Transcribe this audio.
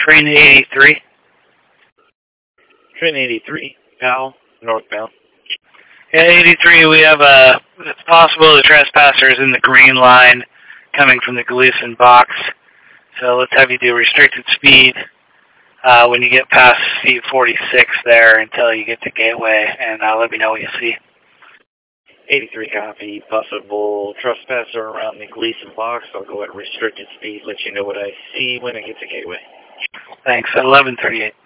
Train 83. Train 83, PAL, northbound. Yeah, 83, we have it's possible the trespasser is in the green line coming from the Gleason box. So let's have you do restricted speed when you get past seat 46 there until you get to Gateway, and let me know what you see. 83 copy, possible trespasser around the Gleason box. I'll go at restricted speed, let you know what I see when I get to Gateway. Thanks, at 11:38.